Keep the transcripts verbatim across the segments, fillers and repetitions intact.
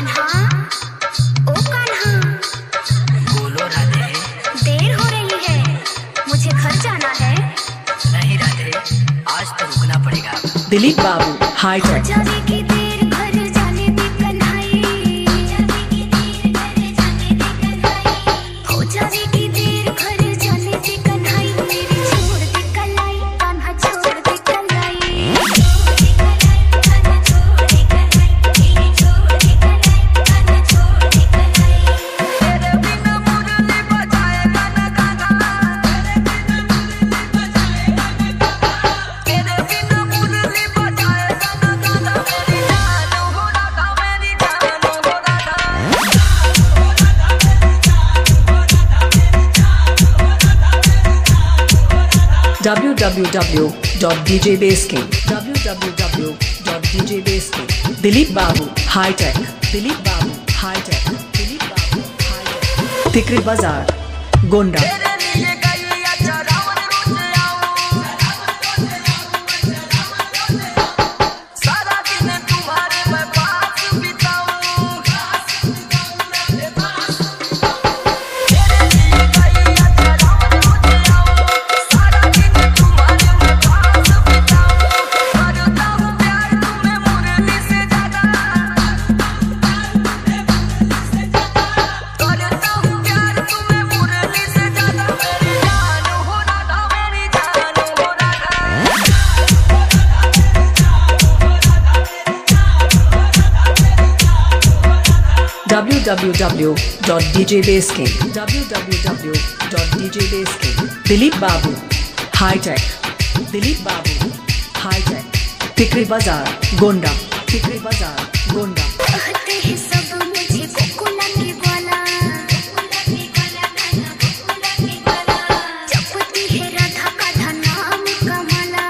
कान्हा, ओ कान्हा, बोलो राधे। देर हो रही है, मुझे घर जाना है। नहीं राधे, आज तो रुकना पड़ेगा। दिलीप बाबू हाई टेक। जाने की देर घर जाने दे कन्हाई, हो जाने की देर घर जाने दे कन्हाई, मेरी छोड़ दे कलाई, कान्हा छोड़ दे कलाई, कान्हा छोड़ दे कलाई, मेरी छोड़ दे कलाई, कान्हा छोड़ दे कलाई। तेरे बिना मुरली बजाएगा ना गाना, तेरे बिना मुरली बजाएगा ना गाना, मेरी जान हो राधा, मेरी जान हो Radha. w w w dot d j base king w w w dot d j base king Dilip बाबू हाई टेक। दिलीप बाबू हाई टेक। दिलीप बाबू हाई टेक। तिकरी बाजार गोंडा। तेरे लिए गैया चरावन रोज आऊं, सारा दिन तुम्हारे मैं पास बिताऊं। तेरे लिए गैया चरावन रोज आऊं, सारा दिन तुम्हारे मैं पास बिताऊं। करता हूँ प्यार तुम्हें मुरली से ज्यादा, करता हूँ प्यार तुम्हें मुरली से ज्यादा, मेरी जान हो राधा, मेरी जान हो Radha. w w w dot d j base king w w w dot d j base king Dilip बाबू हाई टेक। दिलीप बाबू हाई टेक। तिकरी बाजार गोंडा। तिकरी बाजार गोंडा। कहते हैं सब मुझे गोकुला के ग्वाला, जपती है राधा का नाम कमला।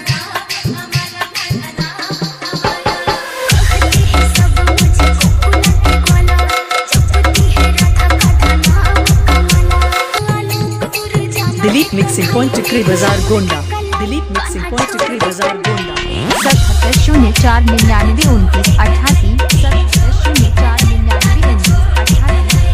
कहते हैं सब मुझे गोकुला के ग्वाला, जपती है राधा का नाम कमला। आलोक उर्जा दिलीप मिक्सिंग पॉइंट टिकरी बाजार गोंडा। दिलीप मिक्सिंग पॉइंट टिकरी बाजार गोंडा। सतहत्तर शून्य चार निन्यानवे उनतीस अठासी।